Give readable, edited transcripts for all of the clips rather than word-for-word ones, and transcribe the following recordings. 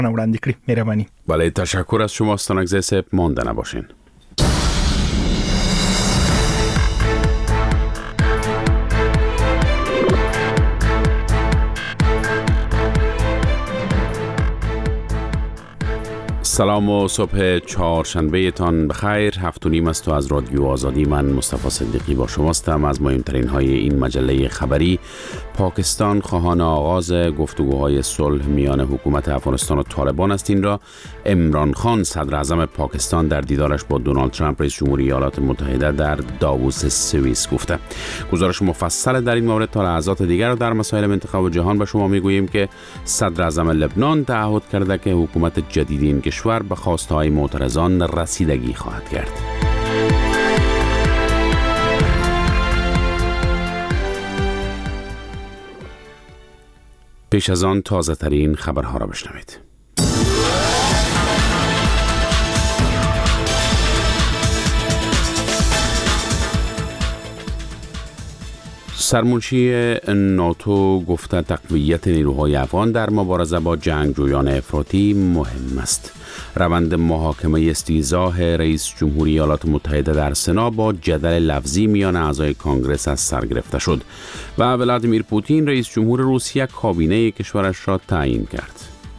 وړاندې کړي. مهرباني. بله، تشکر از شما ستانکزی صاحب. مانده نباشین. سلام و صبح چهارشنبه تان بخیر. 7:30 است و از رادیو آزادی من مصطفی صدیقی با شماستم. از مهمترین های این مجله خبری: پاکستان خواهان آغاز گفتگوهای صلح میان حکومت افغانستان و طالبان است. این را عمران خان صدر اعظم پاکستان در دیدارش با دونالد ترامپ رئیس جمهوری ایالات متحده در داووس سوئیس گفته. گزارش مفصل در این مورد تا لحظات دیگر در مسائل منطقه و جهان به شما میگوییم که صدر اعظم لبنان تعهد کرده که حکومت جدید این کشور به خواستهای معترضان رسیدگی خواهد کرد. پیش از آن تازه ترین خبرها را بشنوید. سرمنشی ناتو گفته تقویت نیروهای افغان در مبارزه با جنگجویان افراطی مهم است. روند محاکمه استیضاح رئیس جمهوری ایالات متحده در سنا با جدل لفظی میان اعضای کانگرس از سر گرفته شد و ولادیمیر پوتین رئیس جمهور روسیه کابینه کشورش را تعیین کرد.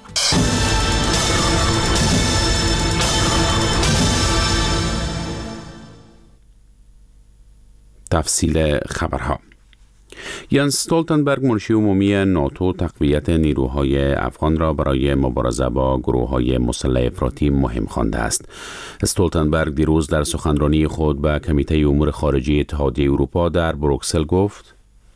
تفصیل خبرها: یانس استولتنبرگ منشی عمومی ناتو تقویت نیروهای افغان را برای مبارزه با گروه‌های مسلح افراطی مهم خوانده است. استولتنبرگ دیروز در سخنرانی خود به کمیته امور خارجه اتحادیه اروپا در بروکسل گفت: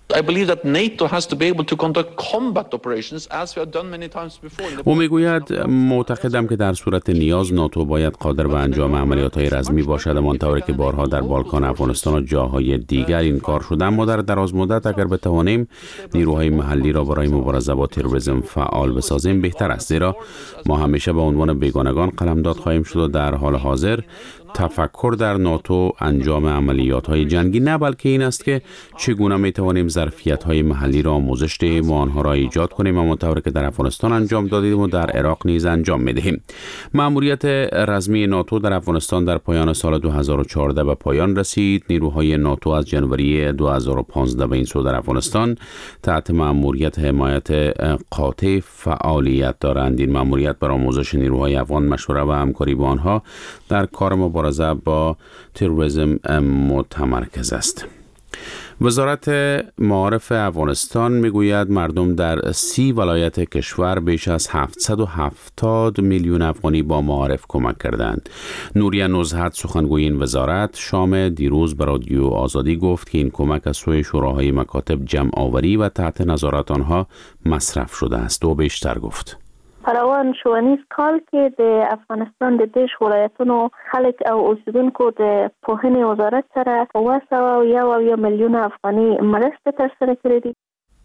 او میگوید معتقدم که در صورت نیاز ناتو باید قادر به انجام عملیات‌های رزمی باشد، همانطور که بارها در بالکان افغانستان و جاهای دیگر این کار شده. اما در دراز مدت اگر بتوانیم نیروهای محلی را برای مبارزه با تروریسم فعال بسازیم بهتر است، زیرا ما همیشه به عنوان بیگانگان قلمداد خواهیم شد و در حال حاضر تفکر در ناتو انجام عملیات‌های جنگی نه، بلکه این است که چگونه می‌توانیم ظرفیت‌های محلی را آموزش دهیم و آنها را ایجاد کنیم، همانطور که در افغانستان انجام دادیم و در عراق نیز انجام می‌دهیم. مأموریت رزمی ناتو در افغانستان در پایان سال 2014 به پایان رسید. نیروهای ناتو از جنوری 2015 به این سو در افغانستان تحت مأموریت حمایت قاطع فعالیت دارند. این مأموریت بر آموزش نیروهای افغان، مشوره و همکاری با آنها در کار مبارزه با تروریسم متمرکز است. وزارت معارف افغانستان میگوید مردم در 30 ولایت کشور بیش از 770 میلیون افغانی با معارف کمک کردند. نوریه نزهت سخنگوی این وزارت شام دیروز به رادیو آزادی گفت که این کمک از سوی شوراهای مکاتب جمع آوری و تحت نظارت آنها مصرف شده است. و بیشتر گفت: روان شوونیز کال کې د افغانستان د دیش ولایتونو خلک او اوسیدونکو د پوهنې وزارت سره 201 میلیون افغاني مرسته ترسره کړې دي.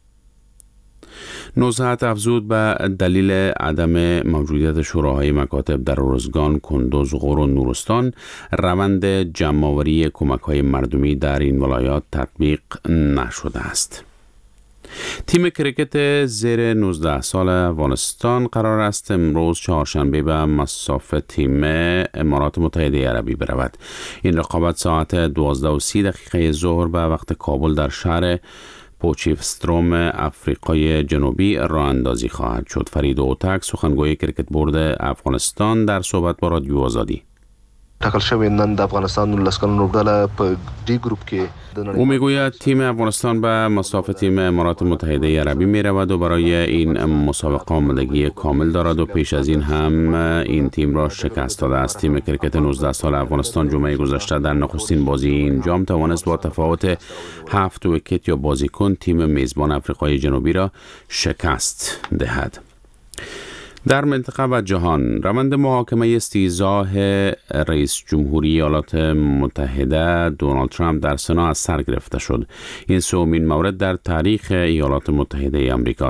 نزهت افزود به دلیل عدم موجودیت شوراهای مکاتب در ارزگان، کندوز، غور و نورستان روند جمع‌آوری کمک‌های مردمی در این ولایات تطبیق نشده است. تیم کریکت زیر 19 سال افغانستان قرار است امروز چهارشنبه به مصاف تیم امارات متحده عربی برود. این رقابت ساعت 12:30 ظهر به وقت کابل در شهر پوچیفستروم افریقای جنوبی راه اندازی خواهد شد. فرید اوتک سخنگوی کریکت بورد افغانستان در صحبت با رادیو آزادی: ټاکل شوی نن د افغانستان لسکن لوبډاله په دی گروپ کې. او میگوید تیم افغانستان به مصاف تیم امارات متحده عربی می رود و برای این مسابقه آمادگی کامل دارد و پیش از این هم این تیم را شکست داده است. تیم کرکت 19 سال افغانستان جمعه گذشته در نخستین بازی این جام توانست با تفاوت 7 ویکت یا بازیکن تیم میزبان افریقای جنوبی را شکست دهد. در منطقه و جهان روند محاکمه استیضاح رئیس جمهوری ایالات متحده دونالد ترامپ در سنا از سر گرفته شد. این سومین مورد در تاریخ ایالات متحده آمریکا است.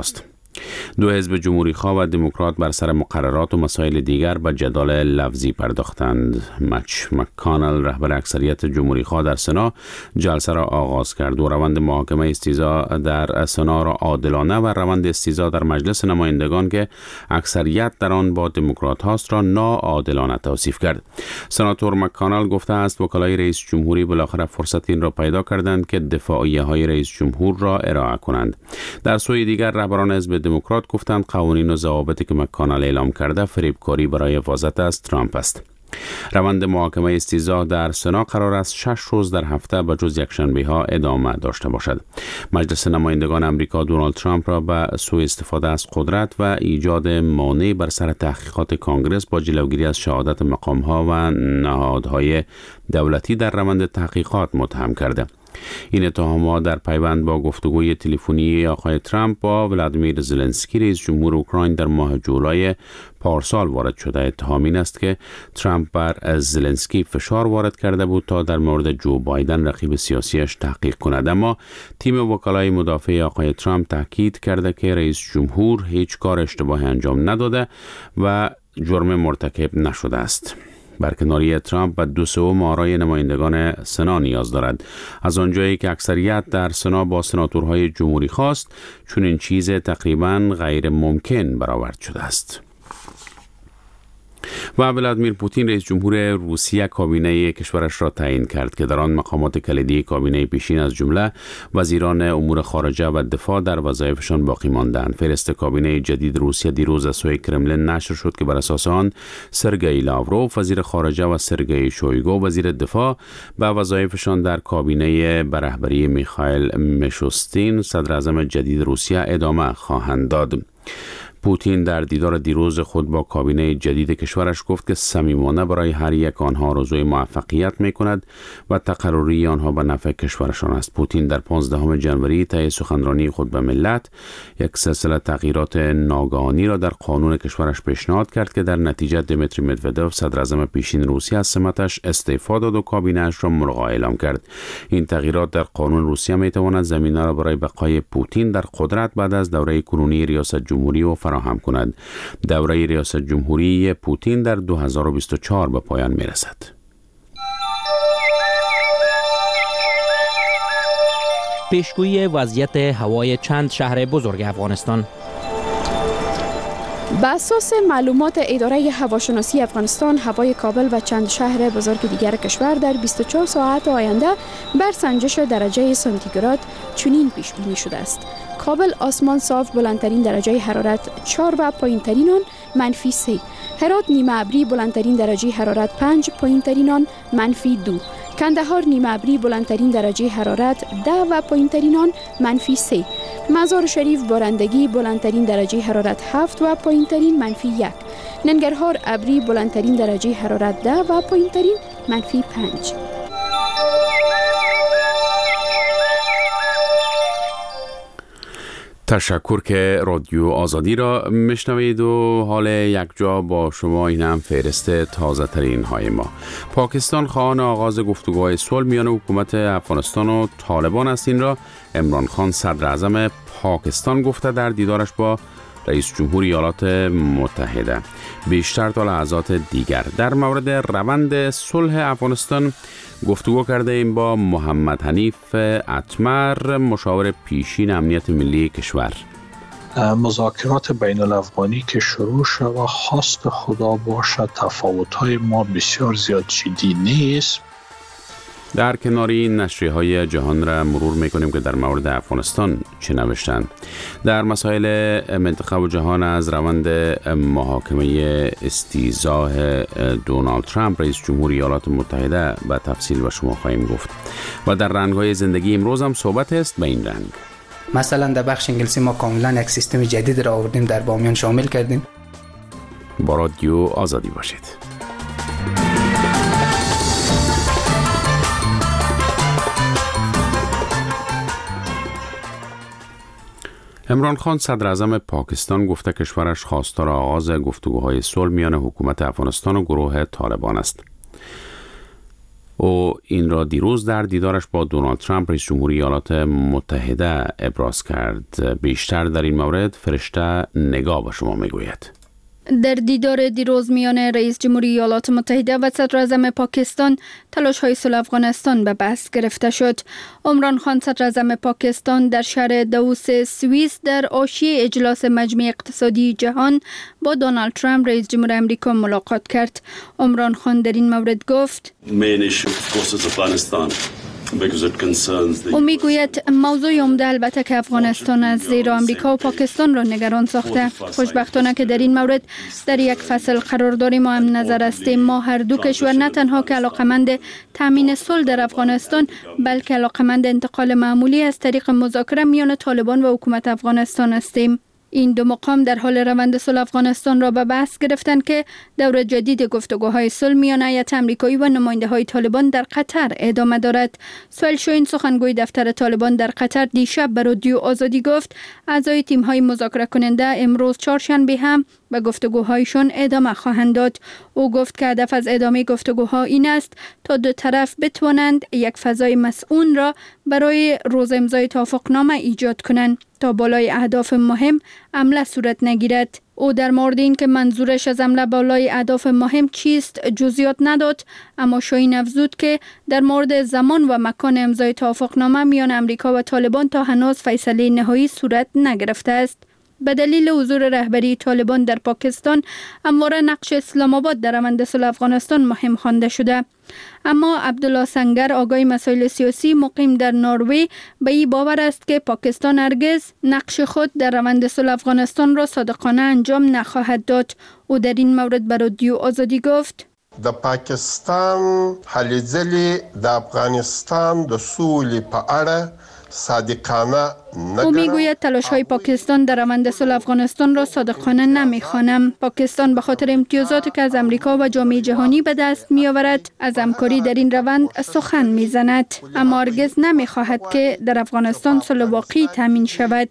دو حزب جمهوری خواه و دموکرات بر سر مقررات و مسائل دیگر به جدال لفظی پرداختند. مچ مکانل رهبر اکثریت جمهوری خواه در سنا جلسه را آغاز کرد و روند محاکمه استیضاح در سنا را عادلانه و روند استیضاح در مجلس نمایندگان که اکثریت در آن با دموکرات هاست را ناعادلانه توصیف کرد. سناتور مکانل گفته است وکلای رئیس جمهوری بالاخره فرصت این را پیدا کردند که دفاعیه های رئیس جمهور را ارائه کنند. در سوی دیگر رهبران حزب دموکرات گفتند قوانین و ضوابطی که مکانل اعلام کرده فریبکاری برای حفاظت از ترامپ است. روند محاکمه استیضاح در سنا قرار است 6 روز در هفته به جز یکشنبه ها ادامه داشته باشد. مجلس نمایندگان امریکا دونالد ترامپ را به سوء استفاده از قدرت و ایجاد مانع بر سر تحقیقات کانگرس با جلوگیری از شهادت مقام‌ها و نهادهای دولتی در روند تحقیقات متهم کرده. این اتهامات در پیوند با گفتگوی تلفنی آقای ترامپ با ولادیمیر زلنسکی رئیس جمهور اوکراین در ماه جولای پارسال وارد شده. اتهام این است که ترامپ بر زلنسکی فشار وارد کرده بود تا در مورد جو بایدن رقیب سیاسیش تحقیق کند، اما تیم وکلای مدافع آقای ترامپ تاکید کرده که رئیس جمهور هیچ کار اشتباهی انجام نداده و جرم مرتکب نشده است. برکناری ترامپ به 2/3 آرای نمایندگان سنا نیاز دارد. از آنجایی که اکثریت در سنا با سناتورهای جمهوری خواست، چون این چیز تقریباً غیر ممکن برآورد شده است. و ولادیمیر پوتین رئیس جمهور روسیه کابینه کشورش را تعیین کرد که در آن مقامات کلیدی کابینه پیشین از جمله وزیران امور خارجه و دفاع در وظایفشان باقی ماندند. فهرست کابینه جدید روسیه دیروز از سوی کرملین نشر شد که بر اساس آن سرگئی لاوروف وزیر خارجه و سرگئی شویگو وزیر دفاع به وظایفشان در کابینه به رهبری میخائیل میشوستین صدر اعظم جدید روسیه ادامه خواهند داد. پوتین در دیدار دیروز خود با کابینه جدید کشورش گفت که صمیمانه برای هر یک آنها آرزوی موفقیت می‌کند و تقرری آنها به نفع کشورشان است. پوتین در 15 ژانویه طی سخنرانی خود به ملت یک سلسله تغییرات ناگهانی را در قانون کشورش پیشنهاد کرد که در نتیجه دیمیتری مدودوف صدر اعظم پیشین روسیه از سمتش استعفا داد و کابینه‌اش را ملغا اعلام کرد. این تغییرات در قانون روسیه می‌تواند زمینه را برای بقای پوتین در قدرت بعد از دوره کنونی ریاست جمهوری و فراهم کند. دوره ریاست جمهوری پوتین در 2024 به پایان می رسد. پیشگویی وضعیت هوای چند شهر بزرگ افغانستان. به اساس معلومات اداره هواشناسی افغانستان، هوای کابل و چند شهر بزرگ دیگر کشور در 24 ساعت آینده بر سنجش درجه سانتیگراد چنین پیش بینی شده است: کابل آسمان صاف، بلندترین درجه حرارت 4 و پایینترین آن -3. هرات نیمه ابری، بلندترین درجه حرارت 5، پایینترین آن -2. کندهار نیمه ابری، بلندترین درجه حرارت 10 و پایینترین آن -3. مزار شریف بارندگی، بلندترین درجه حرارت 7 و پایینترین -1. ننگرهار ابری، بلندترین درجه حرارت 10 و پایینترین -5. تشکر که رادیو آزادی را میشنوید و حال یک جا با شما. این هم فهرست تازه ترین های ما. پاکستان خواهان آغاز گفتگوهای صلح میان حکومت افغانستان و طالبان است. این را عمران خان صدر اعظم پاکستان گفته در دیدارش با رئیس جمهور ایالات متحده. بیشتر تا لحظات دیگر در مورد روند صلح افغانستان گفتگو کرده ایم با محمد حنیف اتمر، مشاور پیشین امنیت ملی کشور. مذاکرات بین الافغانی که شروع شد و خواست خدا باشد تفاوت‌های ما بسیار زیاد جدی نیست. در کنار این نشریه‌های جهان را مرور می‌کنیم که در مورد افغانستان چه نوشتند. در مسائل منطقه و جهان از روند محاکمه استیضاح دونالد ترامپ رئیس جمهور ایالات متحده به تفصیل به شما خواهیم گفت. و در رنگ‌های زندگی امروز هم صحبت است به این رنگ. مثلا در بخش انگلیسی ما کاملا یک سیستم جدید را آوردیم، در بامیان شامل کردیم. با رادیو آزادی باشید. عمران خان صدر اعظم پاکستان گفته کشورش خواستار آغاز گفتگوهای صلح میان حکومت افغانستان و گروه طالبان است. او این را دیروز در دیدارش با دونالد ترامپ رئیس جمهوری ایالات متحده ابراز کرد. بیشتر در این مورد فرشته نگاه به شما میگوید. در دیدار دیروز میان رئیس جمهوری ایالات متحده و صدر اعظم پاکستان تلاش‌های صلح افغانستان به بحث گرفته شد. عمران خان صدر اعظم پاکستان در شهر داووس سوئیس در حاشیه اجلاس مجمع اقتصادی جهان با دونالد ترامپ رئیس جمهور آمریکا ملاقات کرد. عمران خان در این مورد گفت: او میگوید موضوع عمده البته که افغانستان است، زیرا آمریکا و پاکستان را نگران ساخته. خوشبختانه که در این مورد در یک فصل قرار داریم و هم نظر هستیم. ما هر دو کشور نه تنها که علاقمند تامین صلح در افغانستان، بلکه علاقمند انتقال معمولی از طریق مذاکره میان طالبان و حکومت افغانستان هستیم. این دو مقام در حال روند صلح افغانستان را به بحث گرفتند که دور جدید گفتگوهای صلح میان هیئت آمریکایی و نماینده‌های طالبان در قطر ادامه دارد. سویل شوین سخنگوی دفتر طالبان در قطر دیشب به رادیو آزادی گفت اعضای تیم‌های مذاکره کننده امروز چهارشنبه هم به گفتگوهایشان ادامه خواهند داد. او گفت که هدف از ادامه گفتگوها این است تا دو طرف بتوانند یک فضای مسئول را برای روز امضای توافقنامه ایجاد کنند تا بالای اهداف مهم عمل صورت نگیرد. او در مورد این که منظورش از عمل بالای اهداف مهم چیست جزئیات نداد، اما شوین افزود که در مورد زمان و مکان امضای توافقنامه میان آمریکا و طالبان تا هنوز فیصله نهایی صورت نگرفته است. به دلیل حضور رهبری طالبان در پاکستان همواره نقش اسلام آباد در روند صلح افغانستان مهم خوانده شده. اما عبدالله سنگر آگای مسائل سیاسی مقیم در نروژ به این باور است که پاکستان هرگز نقش خود در روند صلح افغانستان را صادقانه انجام نخواهد داد. او در این مورد به رادیو آزادی گفت: د پاکستان هلې ځلې د افغانستان د سولې په اړه صادقانه او میگوید تلاش‌های پاکستان در روند صلح افغانستان را صادقانه نمی‌خوانم. پاکستان به خاطر امتیازاتی که از آمریکا و جامعه جهانی به دست می‌آورد از همکاری در این روند سخن می‌زند، اما هرگز نمی‌خواهد که در افغانستان صلح واقعی تامین شود.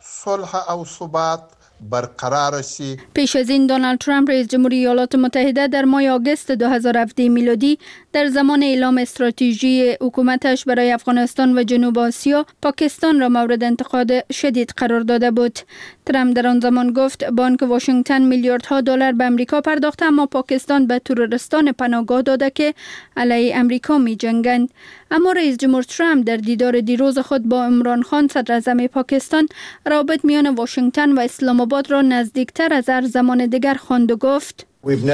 صلح او ثبات برقرار است. پیش از این دونالد ترامپ رئیس جمهوری ایالات متحده در ماه آگوست 2017 میلادی در زمان اعلام استراتژی حکومتش برای افغانستان و جنوب آسیا پاکستان را مورد انتقاد شدید قرار داده بود. ترامپ در آن زمان گفت بانک واشنگتن میلیاردها دلار به آمریکا پرداخته، اما پاکستان به تروریستان پناهگاه داده که علیه آمریکا می‌جنگند. اما رئیس جمهور ترامپ در دیدار دیروز خود با عمران خان صدر اعظم پاکستان روابط میان واشنگتن و اسلام آباد را نزدیکتر از هر زمان دیگر خواند و گفت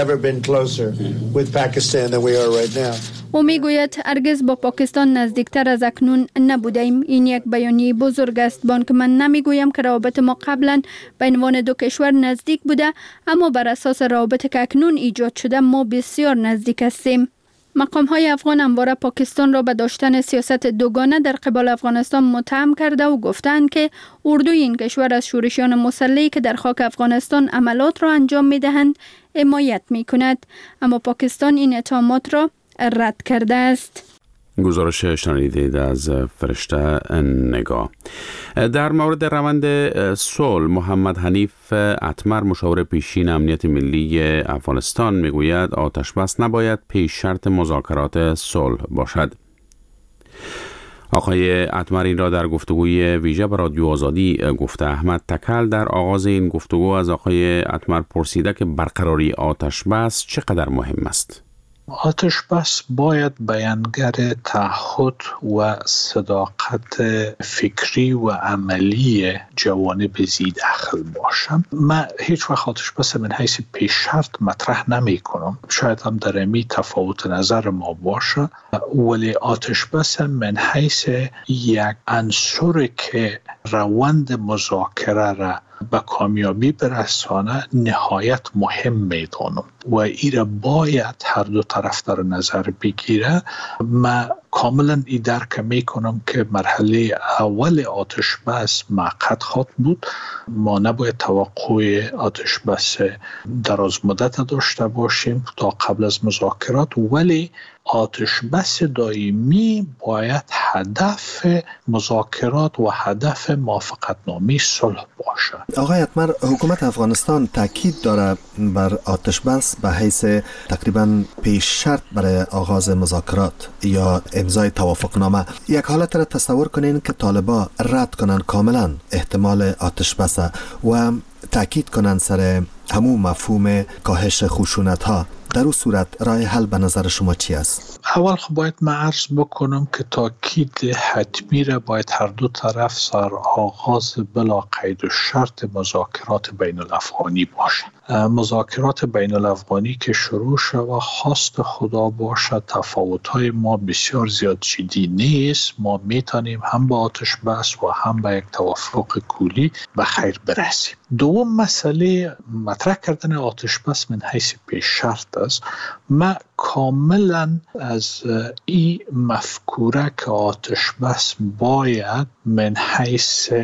او میگوید هرگز با پاکستان نزدیکتر از اکنون نبودیم. این یک بیانیه بزرگ است. بان که من نمیگویم که روابط ما قبلا به عنوان دو کشور نزدیک بوده، اما بر اساس روابطی که اکنون ایجاد شده ما بسیار نزدیک هستیم. مقام‌های افغان همواره پاکستان را به داشتن سیاست دوگانه در قبال افغانستان متهم کرده و گفتند که اردوی این کشور از شورشیان مسلحی که در خاک افغانستان عملات را انجام می‌دهند حمایت می‌کند، اما پاکستان این اتهامات را رد کرده است. گزارش شنیدید از فرشته نگاه. در مورد روند صلح محمد حنیف اتمر مشاور پیشین امنیت ملی افغانستان میگوید آتش بس نباید پیش شرط مذاکرات صلح باشد. آقای اتمر این را در گفتگوی ویژه به رادیو آزادی گفته. احمد تکل در آغاز این گفتگو از آقای اتمر پرسیده که برقراری آتش بس چقدر مهم است. آتش بس باید بیانگر تعهد و صداقت فکری و عملی جوانب ذی دخل باشم. من هیچ وقت آتش بس من حیث پیش شرط مطرح نمی کنم. شاید هم در امی تفاوت نظر ما باشه، ولی آتش بس من حیث یک عنصر که روند مذاکره را به کامیابی برسانه نهایت مهم میدانم و ایره باید هر دو طرف در نظر بگیره. من کاملا ای درک میکنم که مرحله اول آتش بس معقد خواهد بود. ما نباید توقع آتش بس دراز مدت داشته باشیم تا قبل از مذاکرات، ولی آتش بس دائمی باید هدف مذاکرات و هدف موافقتنامه صلح باشه. آقای اتمر، حکومت افغانستان تاکید داره بر آتش بس به حیث تقریبا پیش شرط برای آغاز مذاکرات یا امضای توافقنامه. یک حالت را تصور کنین که طالبان رد کنن کاملا احتمال آتش بس و تاکید کنن سر همون مفهوم کاهش خشونت ها. در اون صورت راه حل به نظر شما چی است؟ اول خب باید من عرض بکنم که تاکید حتمی را باید هر دو طرف سر آغاز بلا قید و شرط مذاکرات بین الافغانی باشه. مذاکرات بین الافغانی که شروع شد خواست خدا باشه تفاوت‌های ما بسیار زیاد جدی نیست، ما میتونیم هم با آتش بس و هم با یک توافق کلی به خیر برسیم. دوم مسئله مطرح کردن آتش بس من حیث پیش شرط است. من کاملا از این مفکوره که آتش بس باید من حیث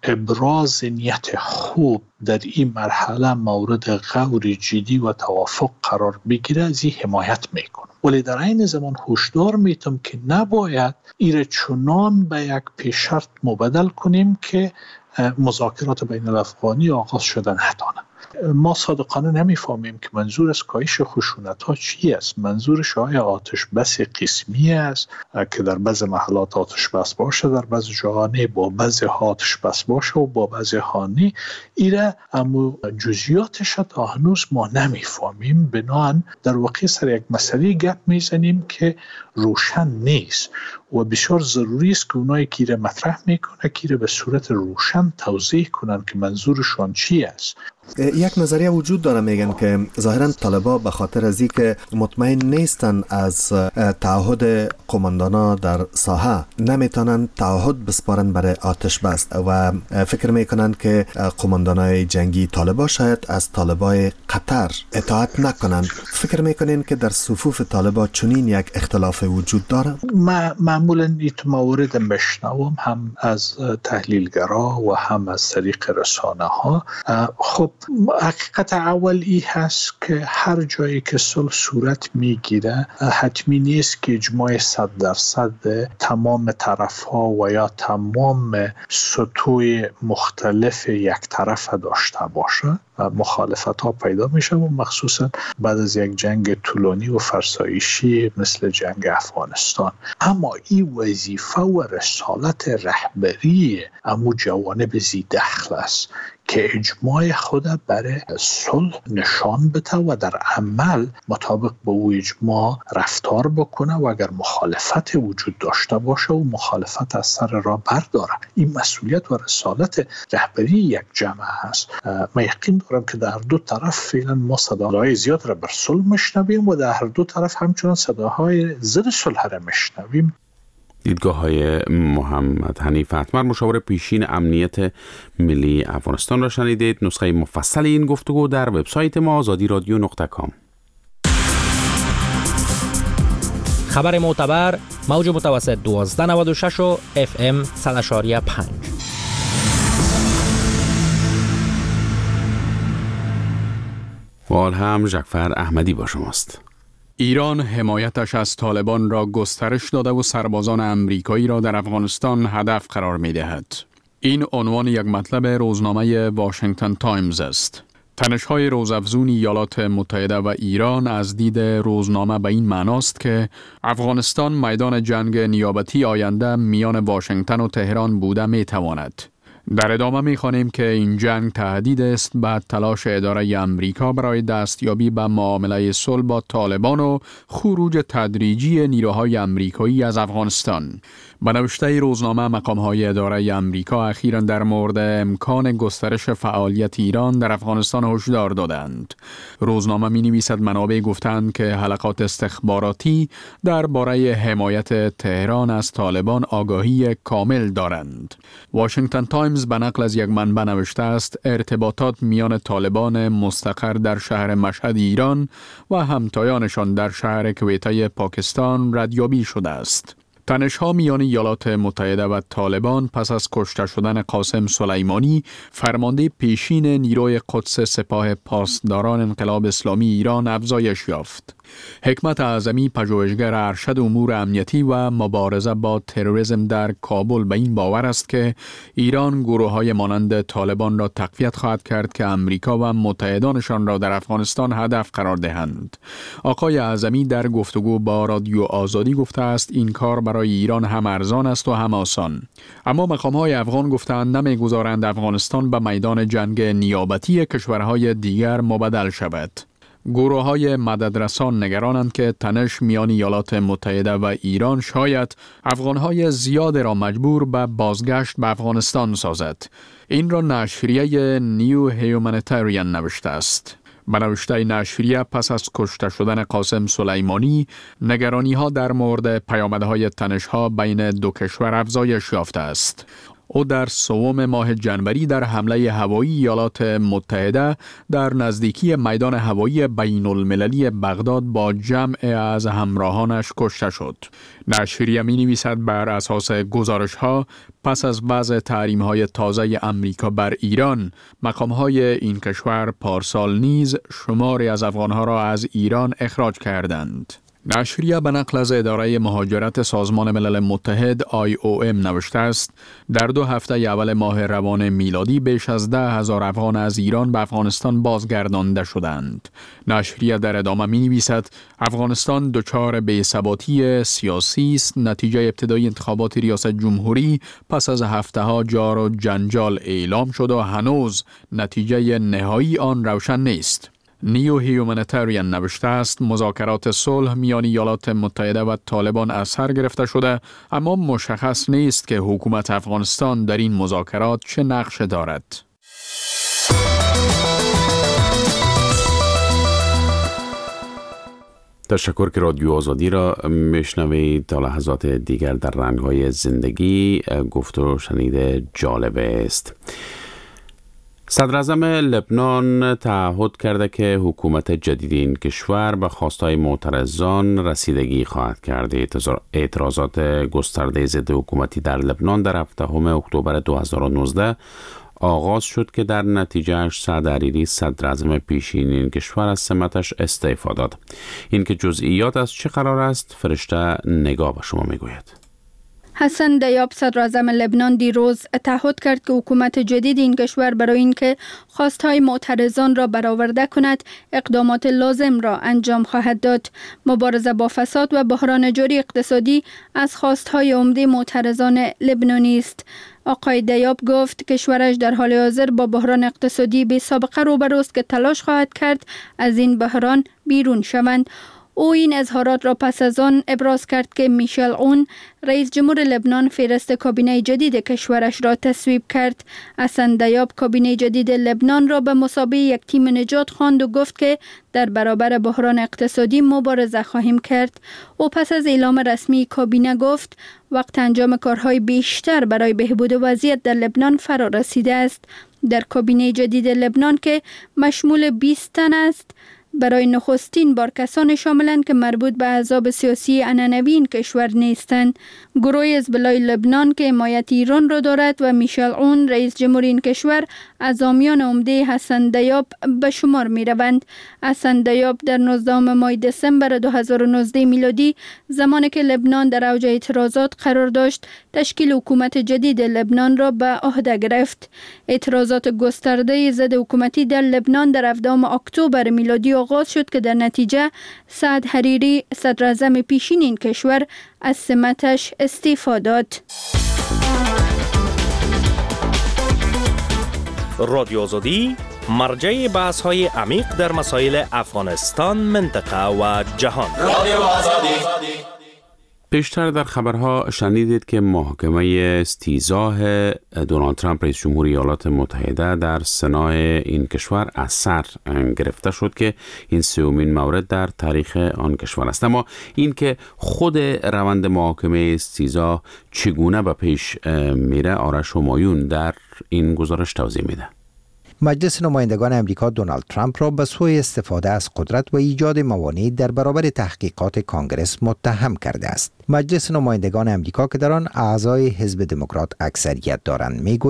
ابراز نیت خوب در این مرحله مورد غور جدی و توافق قرار بگیره از این حمایت میکنم، ولی در این زمان هشدار میتم که نباید ایره چنان به یک پیش شرط مبدل کنیم که مذاکرات بین الافغانی آغاز شدن نتانه. ما صادقانه نمیفهمیم که منظور از کاهش خشونت ها چی است. منظورش آیا آتش بس قسمی است که در بعض محلات آتش بس باشه، در بعض جاها نه، با بعضی ها آتش بس باشه و با بعضی ها نه. ایره اما جزئیاتش تا هنوز ما نمیفهمیم. بنابراین در واقع سر یک مسئله گپ میزنیم که روشن نیست و بسیار ضروری است که اونایی که ایره مطرح میکنه که ایره به صورت روشن توضیح کنن که منظورشون چی است. یک نظریه وجود داره، میگن که ظاهرا طالبان به خاطر از اینکه مطمئن نیستن از تعهد قماندانا در ساحه نمیتونن تعهد بسپارن برای آتش بس و فکر میکنن که قماندانای جنگی طالبان شاید از طالبای قطر اطاعت نکنن. فکر میکنین که در صفوف طالبان چنین یک اختلاف وجود داره؟ معمولا این موارد مشنوم هم از تحلیلگرا و هم از طریق رسانه ها. خب حقیقت اول ای هست که هر جایی که صلح صورت میگیره حتمی نیست که اجماع 100% تمام طرف ها و یا تمام سطوح مختلف یک طرف داشته باشه. مخالفت ها پیدا میشه و مخصوصا بعد از یک جنگ طولانی و فرسایشی مثل جنگ افغانستان. اما این وظیفه و رسالت رهبری امو جوانب ذی‌دخل است که اجماع خود برای صلح نشان بده و در عمل مطابق با او اجماع رفتار بکنه و اگر مخالفت وجود داشته باشه و مخالفت از سر راه برداره. این مسئولیت و رسالت رهبری یک جمع است. من یقین دارم که در دو طرف فعلا ما صداهای زیاد را بر صلح میشنویم و در هر دو طرف همچنان صداهای ضد صلح را میشنویم. دیدگاه‌های محمد حنیف اتمر، مشاور پیشین امنیت ملی افغانستان را شنیدید. نسخه مفصل این گفتگو در وبسایت ما azadiradyo.com. خبر معتبر، موج متوسط 1296 و FM 100.5. و حال هم جعفر احمدی با شماست. ایران حمایتش از طالبان را گسترش داده و سربازان امریکایی را در افغانستان هدف قرار می دهد. این عنوان یک مطلب روزنامه واشنگتن تایمز است. تنش‌های روزافزون ایالات متحده و ایران از دید روزنامه به این معناست که افغانستان میدان جنگ نیابتی آینده میان واشنگتن و تهران بوده می تواند. در ادامه می‌خوانیم که این جنگ تهدید است به تلاش اداره امریکا برای دستیابی به معامله صلح با طالبان و خروج تدریجی نیروهای امریکایی از افغانستان. به نوشته روزنامه، مقام‌های اداره امریکا اخیراً در مورد امکان گسترش فعالیت ایران در افغانستان هشدار دادند. روزنامه می‌نویسد منابع گفتند که حلقات استخباراتی درباره حمایت تهران از طالبان آگاهی کامل دارند. واشنگتن تایمز به نقل از یک منبع نوشته است ارتباطات میان طالبان مستقر در شهر مشهد ایران و همتایانشان در شهر کویته پاکستان ردیابی شده است. تنش‌ها میان ایالات متحده و طالبان پس از کشته شدن قاسم سلیمانی، فرمانده پیشین نیروی قدس سپاه پاسداران انقلاب اسلامی ایران، افزایش یافت. حکمت اعظمی، پژوهشگر ارشد امور امنیتی و مبارزه با تروریسم در کابل، به این باور است که ایران گروه‌های مانند طالبان را تقویت خواهد کرد که امریکا و متحدانشان را در افغانستان هدف قرار دهند. آقای اعظمی در گفتگو با رادیو آزادی گفته است این کار برای ایران هم ارزان است و هم آسان. اما مقام‌های افغان گفتند نمی‌گذارند افغانستان به میدان جنگ نیابتی کشورهای دیگر مبدل شود. گروه‌های مددرسان نگرانند که تنش میان ایالات متحده و ایران شاید افغان‌های زیاد را مجبور به بازگشت به افغانستان سازد. این را نشریه نیو هیومانیتریان نوشته است. به نوشته نشریه پس از کشته شدن قاسم سلیمانی، نگرانی‌ها در مورد پیامدهای تنش‌ها بین دو کشور افزایش یافته است. او در سوم ماه جنوری در حمله هوایی ایالات متحده در نزدیکی میدان هوایی بین المللی بغداد با جمع از همراهانش کشته شد. نشریه می نویسد بر اساس گزارش‌ها پس از وضع تحریم‌های تازه امریکا بر ایران، مقام‌های این کشور پارسال نیز شماری از افغان‌ها را از ایران اخراج کردند. نشریه به نقل از اداره مهاجرت سازمان ملل متحد IOM نوشته است در 2 هفته اول ماه روان میلادی بیش از 10,000 افغان از ایران به افغانستان بازگردانده شدند. نشریه در ادامه می نویسد افغانستان دچار بی‌ثباتی سیاسی است. نتیجه ابتدایی انتخابات ریاست جمهوری پس از هفته‌ها جار و جنجال اعلام شد و هنوز نتیجه نهایی آن روشن نیست. نیو هیومانیتریان نوشته است مذاکرات صلح میان ایالات متحده و طالبان از سر گرفته شده، اما مشخص نیست که حکومت افغانستان در این مذاکرات چه نقش دارد. تشکر که رادیو آزادی را میشنوید. تا لحظات دیگر در رنگ‌های زندگی گفت و شنید جالب است. صدراعظم لبنان تعهد کرده که حکومت جدید این کشور به خواستهای معترضان رسیدگی خواهد کرد. اعتراضات گسترده ضد حکومتی در لبنان در 7 اکتبر 2019 آغاز شد که در نتیجهش سعد حریری صدراعظم پیشین این کشور از سمتش استعفا داد. این که جزئیات از چه قرار است فرشته نگاه به شما میگوید. حسن دیاب صدراعظم لبنان دیروز تعهد کرد که حکومت جدید این کشور برای اینکه خواستهای معترضان را برآورده کند اقدامات لازم را انجام خواهد داد. مبارزه با فساد و بحران جاری اقتصادی از خواستهای عمده معترضان لبنانی است. آقای دیاب گفت کشورش در حال حاضر با بحران اقتصادی بی سابقه روبروست که تلاش خواهد کرد از این بحران بیرون شوند. او این اظهارات را پس از آن ابراز کرد که میشل عون رئیس جمهور لبنان فهرست کابینه جدید کشورش را تصویب کرد. حسن دیاب کابینه جدید لبنان را به مثابه یک تیم نجات خواند و گفت که در برابر بحران اقتصادی مبارزه خواهیم کرد. او پس از اعلام رسمی کابینه گفت وقت انجام کارهای بیشتر برای بهبود وضعیت در لبنان فرا رسیده است. در کابینه جدید لبنان که مشمول 20 تن است، برای نخستین بار کسانی شاملند که مربوط به احزاب سیاسی عنعنوی این کشور نیستند. گروه حزب‌الله لبنان که حمایت ایران را دارد و میشل عون رئیس جمهور این کشور اعضامیان عمده حسن دیاب به شمار می روند. حسن دیاب در 19 ماه دسامبر 2019 میلادی زمانی که لبنان در اوج اعتراضات قرار داشت تشکیل حکومت جدید لبنان را به عهده گرفت. اعتراضات گسترده ضد حکومتی در لبنان در 17 اکتبر میلادی آغاز شد که در نتیجه سعد حریری صدراعظم پیشین این کشور از سمتش استعفا داد. رادیو آزادی مرجع بحث‌های عمیق در مسائل افغانستان، منطقه و جهان. رادیو آزادی. پیشتر در خبرها شنیدید که محاکمه استیضاح دونالد ترامپ رئیس جمهور ایالات متحده در سنا این کشور از سر گرفته شد که این 3مین مورد در تاریخ آن کشور است. اما این که خود روند محاکمه استیضاح چگونه به پیش میره آرش همایون در این گزارش توضیح میده. مجلس نمایندگان امریکا دونالد ترامپ را به سوی استفاده از قدرت و ایجاد موانع در برابر تحقیقات کانگرس متهم کرده است. مجلس نمایندگان امریکا که در آن اعضای حزب دموکرات اکثریت دارند میگوید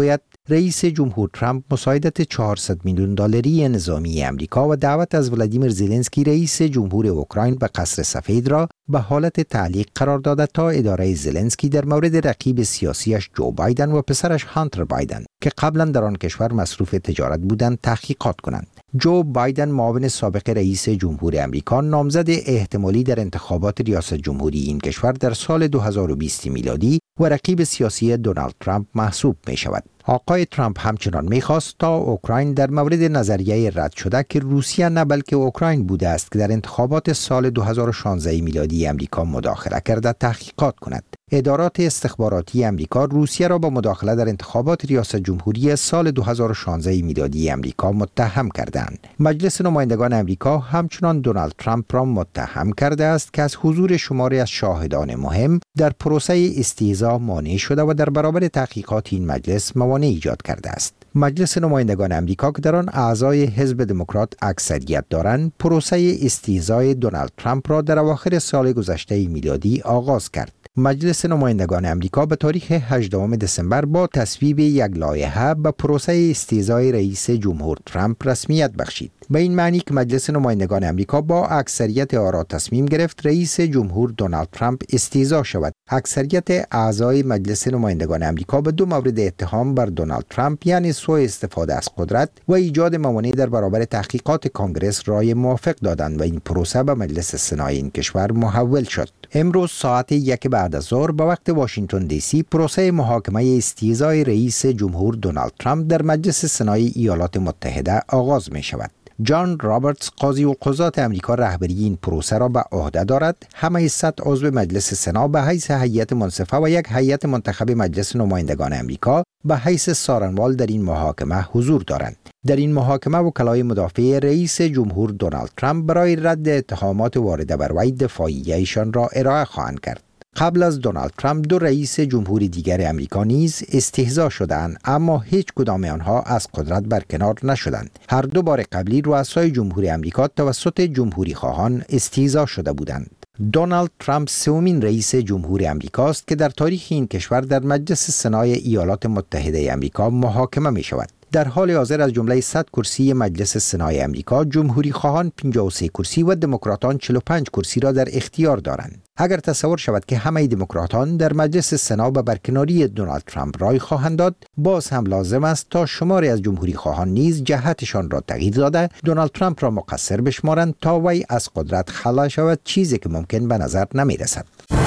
رئیس جمهور ترامپ مساعدت 400 میلیون دلاری نظامی امریکا و دعوت از ولادیمیر زلنسکی رئیس جمهور اوکراین به قصر سفید را به حالت تعلیق قرار داده تا اداره زلنسکی در مورد رقیب سیاسیش جو بایدن و پسرش هانتر بایدن که قبلا در آن کشور مصروف تجارت بودند تحقیقات کنند. جو بایدن معاون سابق رئیس جمهور امریکا نامزد احتمالی در انتخابات ریاست جمهوری این کشور در سال 2020 میلادی و رقیب سیاسی دونالد ترامپ محسوب می شود. آقای ترامپ همچنان می‌خواست تا اوکراین در مورد نظریه رد شده که روسیه نه بلکه اوکراین بوده است که در انتخابات سال 2016 میلادی امریکا مداخله کرده تحقیقات کند. ادارات استخباراتی امریکا روسیه را با مداخله در انتخابات ریاست جمهوری سال 2016 میلادی امریکا متهم کردند. مجلس نمایندگان امریکا همچنان دونالد ترامپ را متهم کرده است که از حضور شماری از شاهدان مهم در پروسه استهزا مانع شده و در برابر تحقیقات این مجلس موانع ایجاد کرده است. مجلس نمایندگان امریکا که در آن اعضای حزب دموکرات اکثریت دارند، پروسه استهزای دونالد ترامپ را در اواخر سال گذشته میلادی آغاز کرد. مجلس نمایندگان امریکا به تاریخ 18 دسامبر با تصویب یک لایحه به پروسه استهزای رئیس جمهور ترامپ رسمیت بخشید. به این معنی که مجلس نمایندگان امریکا با اکثریت آرا تصمیم گرفت رئیس جمهور دونالد ترامپ استهزا شود. اکثریت اعضای مجلس نمایندگان امریکا به دو مورد اتهام بر دونالد ترامپ یعنی سوء استفاده از قدرت و ایجاد موانع در برابر تحقیقات کانگرس رای موافق دادند و این پروسه به مجلس سنای این کشور محول شد. امروز ساعت 1 بعد از ظهر به وقت واشنگتن دی سی پروسه محاکمه استهزای رئیس جمهور دونالد ترامپ در مجلس سنای ایالات متحده آغاز می شود. جان رابرتس قاضی القضات امریکا رهبری این پروسه را به عهده دارد. همه 100 عضو مجلس سنا به حیث هیئت منصفه و یک هیئت منتخب مجلس نمایندگان امریکا به حیث سارنوال در این محاکمه حضور دارند. در این محاکمه وکلای مدافع رئیس جمهور دونالد ترامپ برای رد اتهامات وارده بر وی دفاعیه‌شان را ارائه خواهند کرد. قبل از دونالد ترامپ دو رئیس جمهور دیگر امریکا نیز استهزا شدند، اما هیچ کدام آنها از قدرت برکنار نشدند. هر دو بار قبلی رؤسای جمهوری امریکا توسط جمهوری خواهان استهزا شده بودند. دونالد ترامپ سومین رئیس جمهور امریکا است که در تاریخ این کشور در مجلس سنای ایالات متحده امریکا محاکمه می شود. در حال حاضر از جمله 100 کرسی مجلس سنای امریکا جمهوری خواهان 53 کرسی و دموکراتان 45 کرسی را در اختیار دارند. اگر تصور شود که همه دموکراتان در مجلس سنا به برکناری دونالد ترامپ رای خواهند داد، باز هم لازم است تا شماری از جمهوری خواهان نیز جهتشان را تغییر داده دونالد ترامپ را مقصر بشمارند تا وی از قدرت خلاص شود، چیزی که ممکن به نظر نمی رسد.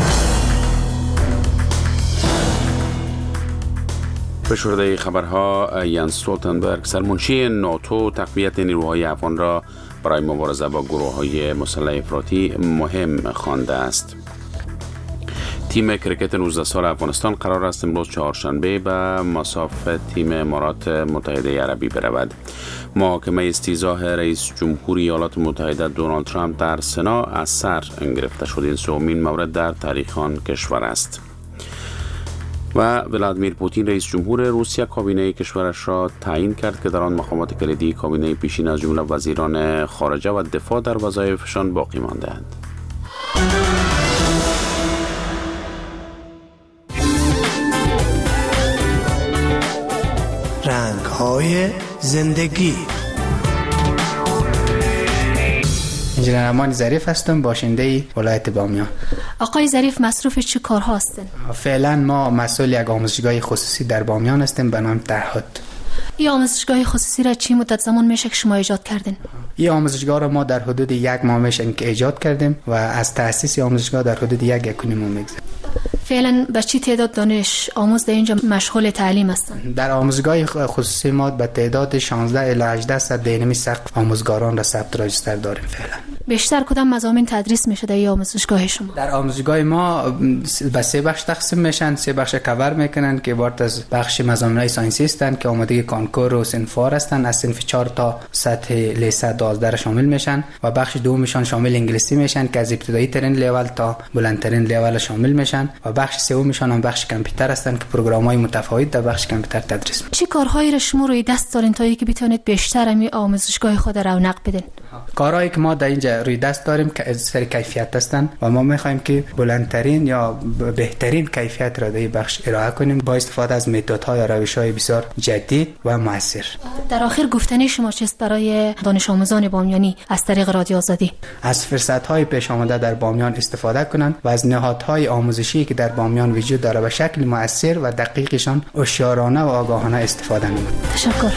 به شورده خبرها ینس استولتنبرگ سرمنشی ناتو تقویت نیروهای افغان را برای مبارزه با گروه‌های مسلح افراطی مهم خوانده است. تیم کرکت 19 سال افغانستان قرار است امروز چهارشنبه به مصاف تیم امارات متحده عربی برود. محاکمه استهزاء رئیس جمهوری ایالات متحده دونالد ترامپ در سنا از سر گرفته شد. این سومین مورد در تاریخ آن کشور است. و ولادیمیر پوتین رئیس جمهور روسیه کابینه کشورش را تعیین کرد که در آن مقامات کلیدی کابینه پیشین از جمله وزیران خارجه و دفاع در وظایفشان باقی مانده‌اند. رنگ‌های زندگی. انجینیر امان ظریف هستم، باشنده ولایت بامیان. آقای ظریف مصروف چه کارها هستین؟ فعلا ما مسئول یک آموزشگاه خصوصی در بامیان هستیم به نام تعهد. این آموزشگاه خصوصی را چی مدت زمان میشه که شما ایجاد کردین؟ این آموزشگاه را ما در حدود 1 ماه میشه که ایجاد کردیم و از تأسیس آموزشگاه در حدود 1.5 ماه میگذره. فعلا به چی تعداد دانش آموز در اینجا مشغول تعلیم هستن؟ در آموزشگاه خصوصی ما به تعداد 16 الی 18 صد دینمی سقف آموزگاران را ثبت راجستر داریم. فعلا بیشتر کدام مضامین تدریس میشه در این آموزشگاه شما؟ در آموزشگاه ما به 3 بخش تقسیم میشن، 3 بخش کاور میکنن که عبارت از بخش مضامین‌های ساینسی هستند که آماده کانکور و صنف 4 هستند، از صنف 4 تا سطح لیسه 12 شامل میشن و بخش دومشان شامل انگلیسی میشن که از ابتدایی ترین لول تا بلندترین لول شامل میشن و بخش سومشان هم بخش کامپیوتر هستند که پروگرام‌های متفاوت در بخش کامپیوتر تدریس می‌کنند. چه کارهایی را شما روی دست دارین تا اینکه بتونید بیشتر می آموزشگاه خود رونق بدین؟ کارهایی که ما در اینجا روی دست داریم که از سر کیفیت هستند و ما می‌خوایم که بلندترین یا بهترین کیفیت را در این بخش ارائه کنیم با استفاده از متدها یا روش‌های بسیار جدید و مؤثر. در آخر گفتنی شما چیست برای دانش آموزان بامیانی از طریق رادیو آزادی؟ از فرصت‌های پیش آمده در بامیان استفاده کنند و از نهادهای آموزشی که در بامیان وجود داره به شکل مؤثر و دقیقشان هوشیارانه و آگاهانه استفاده نمایند. تشکر.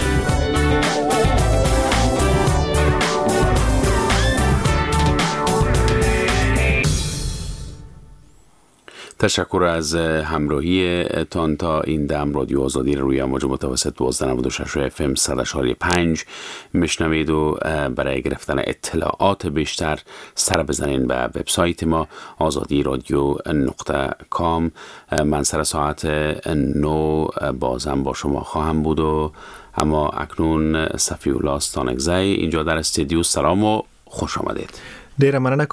تشکر از همراهی تان. تا این دم رادیو آزادی روی امواج متوسط 1296 FM 100.5 میشنوید و برای گرفتن اطلاعات بیشتر سر بزنین به وبسایت ما azadi.radio.com. من سر ساعت 9 بازم با شما خواهم بود و اما اکنون صفی الله ستانکزی اینجا در استودیو. سلام و خوش آمدید. ډیره مننه